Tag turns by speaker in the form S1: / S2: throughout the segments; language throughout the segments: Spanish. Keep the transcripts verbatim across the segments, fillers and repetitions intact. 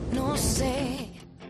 S1: no sé.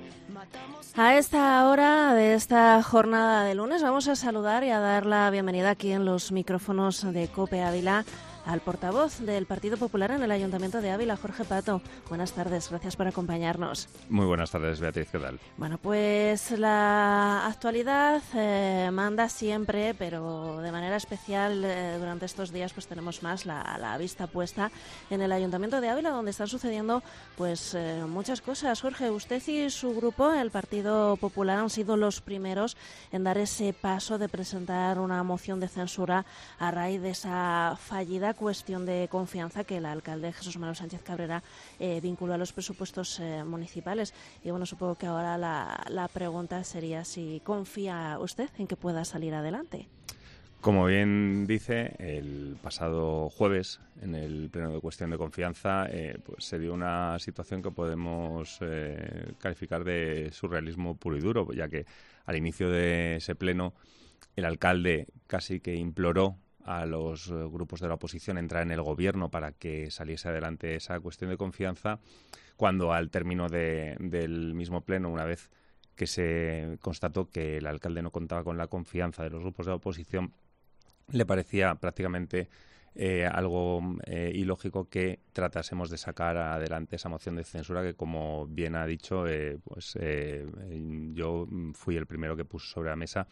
S2: A esta hora de esta jornada de lunes vamos a saludar y a dar la bienvenida aquí en los micrófonos de COPE Ávila al portavoz del Partido Popular en el Ayuntamiento de Ávila, Jorge Pato. Buenas tardes, gracias por acompañarnos.
S3: Muy buenas tardes, Beatriz, ¿qué tal?
S2: Bueno, pues la actualidad eh, manda siempre, pero de manera especial eh, durante estos días pues tenemos más la, la vista puesta en el Ayuntamiento de Ávila, donde están sucediendo pues eh, muchas cosas. Jorge, usted y su grupo, el Partido Popular, han sido los primeros en dar ese paso de presentar una moción de censura a raíz de esa fallida cuestión de confianza que el alcalde Jesús Manuel Sánchez Cabrera eh, vinculó a los presupuestos eh, municipales. Y bueno, supongo que ahora la, la pregunta sería si confía usted en que pueda salir adelante.
S3: Como bien dice, el pasado jueves, en el pleno de cuestión de confianza, eh, pues se dio una situación que podemos eh, calificar de surrealismo puro y duro, ya que al inicio de ese pleno el alcalde casi que imploró a los grupos de la oposición entrar en el gobierno para que saliese adelante esa cuestión de confianza, cuando al término de, del mismo pleno, una vez que se constató que el alcalde no contaba con la confianza de los grupos de la oposición, le parecía prácticamente eh, algo eh, ilógico que tratásemos de sacar adelante esa moción de censura que, como bien ha dicho, eh, pues eh, yo fui el primero que puso sobre la mesa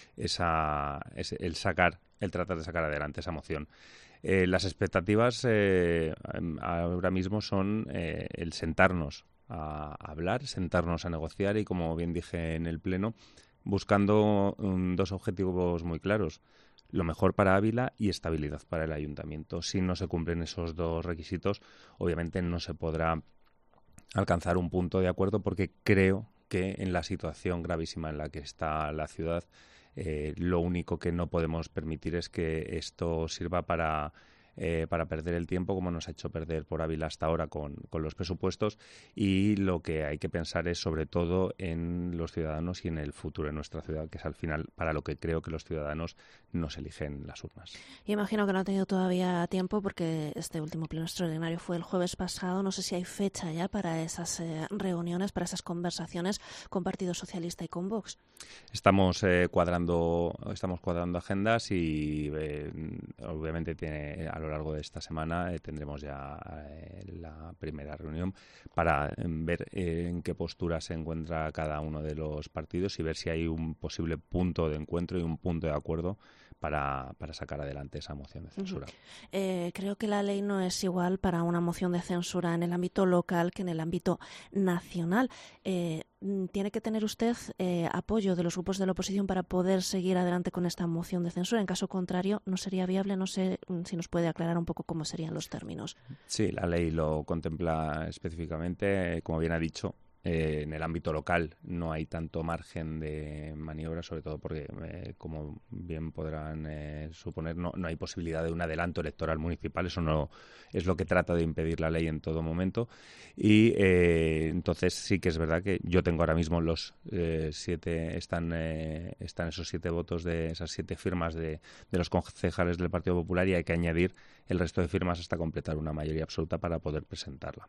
S3: esa, ese, el sacar, el tratar de sacar adelante esa moción. Eh, las expectativas eh, ahora mismo son eh, el sentarnos a hablar, sentarnos a negociar y, como bien dije en el pleno, buscando um, dos objetivos muy claros: lo mejor para Ávila y estabilidad para el ayuntamiento. Si no se cumplen esos dos requisitos, obviamente no se podrá alcanzar un punto de acuerdo, porque creo que en la situación gravísima en la que está la ciudad, eh, lo único que no podemos permitir es que esto sirva para Eh, para perder el tiempo, como nos ha hecho perder por Ávila hasta ahora con, con los presupuestos, y lo que hay que pensar es sobre todo en los ciudadanos y en el futuro de nuestra ciudad, que es al final para lo que creo que los ciudadanos nos eligen las urnas.
S2: Y imagino que no ha tenido todavía tiempo, porque este último pleno extraordinario fue el jueves pasado. No sé si hay fecha ya para esas eh, reuniones, para esas conversaciones con Partido Socialista y con Vox.
S3: Estamos eh, cuadrando estamos cuadrando agendas y eh, obviamente tiene, a lo largo de esta semana eh, tendremos ya eh, la primera reunión para eh, ver eh, en qué postura se encuentra cada uno de los partidos y ver si hay un posible punto de encuentro y un punto de acuerdo para, para sacar adelante esa moción de censura.
S2: Uh-huh. Eh, creo que la ley no es igual para una moción de censura en el ámbito local que en el ámbito nacional. Eh, ¿Tiene que tener usted eh, apoyo de los grupos de la oposición para poder seguir adelante con esta moción de censura? En caso contrario, ¿no sería viable? No sé si nos puede aclarar un poco cómo serían los términos.
S3: Sí, la ley lo contempla específicamente, como bien ha dicho. Eh, en el ámbito local no hay tanto margen de maniobra, sobre todo porque, eh, como bien podrán eh, suponer, no, no hay posibilidad de un adelanto electoral municipal. Eso no es lo que trata de impedir la ley en todo momento. Y eh, entonces sí que es verdad que yo tengo ahora mismo los eh, siete, están, eh, están esos siete votos de esas siete firmas de, de los concejales del Partido Popular, y hay que añadir el resto de firmas hasta completar una mayoría absoluta para poder presentarla.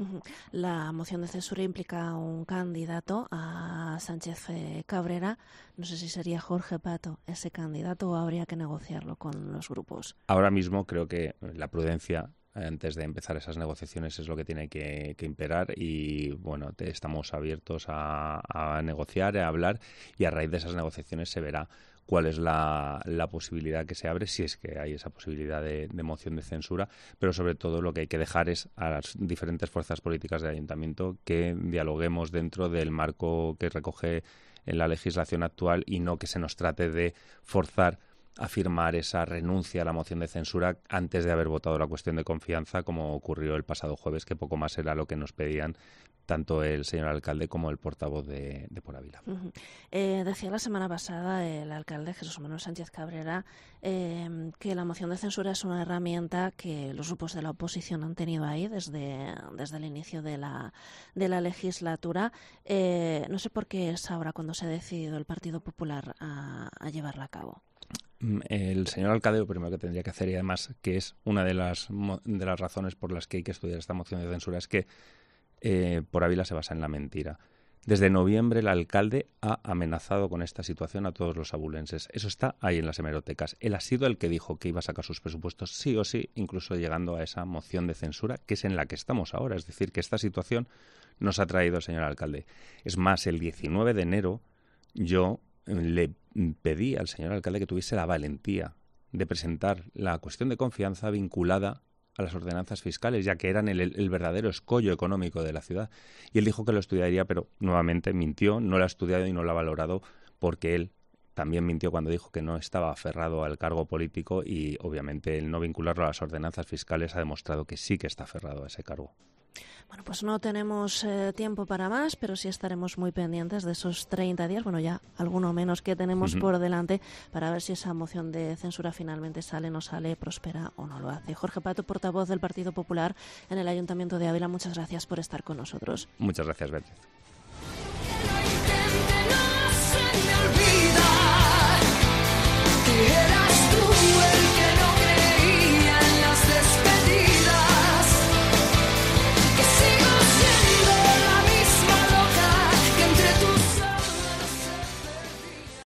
S2: La moción de censura implica un candidato, a Sánchez Cabrera. No sé si sería Jorge Pato ese candidato o habría que negociarlo con los grupos.
S3: Ahora mismo creo que la prudencia antes de empezar esas negociaciones es lo que tiene que, que imperar, y bueno, te, estamos abiertos a, a negociar, a hablar, y a raíz de esas negociaciones se verá cuál es la, la posibilidad que se abre, si es que hay esa posibilidad de, de moción de censura, pero sobre todo lo que hay que dejar es a las diferentes fuerzas políticas del ayuntamiento que dialoguemos dentro del marco que recoge en la legislación actual, y no que se nos trate de forzar a firmar esa renuncia a la moción de censura antes de haber votado la cuestión de confianza, como ocurrió el pasado jueves, que poco más era lo que nos pedían tanto el señor alcalde como el portavoz de, de Por Ávila.
S2: Uh-huh. Eh, decía la semana pasada el alcalde Jesús Manuel Sánchez Cabrera eh, que la moción de censura es una herramienta que los grupos de la oposición han tenido ahí desde, desde el inicio de la, de la legislatura. Eh, no sé por qué es ahora cuando se ha decidido el Partido Popular a, a llevarla a cabo.
S3: El señor alcalde lo primero que tendría que hacer, y además que es una de las, de las razones por las que hay que estudiar esta moción de censura, es que eh, por Ávila se basa en la mentira. Desde noviembre el alcalde ha amenazado con esta situación a todos los abulenses. Eso está ahí en las hemerotecas. Él ha sido el que dijo que iba a sacar sus presupuestos sí o sí, incluso llegando a esa moción de censura, que es en la que estamos ahora. Es decir, que esta situación nos ha traído el señor alcalde. Es más, el diecinueve de enero yo le pedí al señor alcalde que tuviese la valentía de presentar la cuestión de confianza vinculada a las ordenanzas fiscales, ya que eran el, el verdadero escollo económico de la ciudad. Y él dijo que lo estudiaría, pero nuevamente mintió, no lo ha estudiado y no lo ha valorado, porque él también mintió cuando dijo que no estaba aferrado al cargo político y, obviamente, el no vincularlo a las ordenanzas fiscales ha demostrado que sí que está aferrado a ese cargo.
S2: Bueno, pues no tenemos eh, tiempo para más, pero sí estaremos muy pendientes de esos treinta días, bueno, ya alguno menos que tenemos uh-huh. por delante, para ver si esa moción de censura finalmente sale, no sale, prospera o no lo hace. Jorge Pato, portavoz del Partido Popular en el Ayuntamiento de Ávila, muchas gracias por estar con nosotros.
S3: Muchas gracias, Beatriz.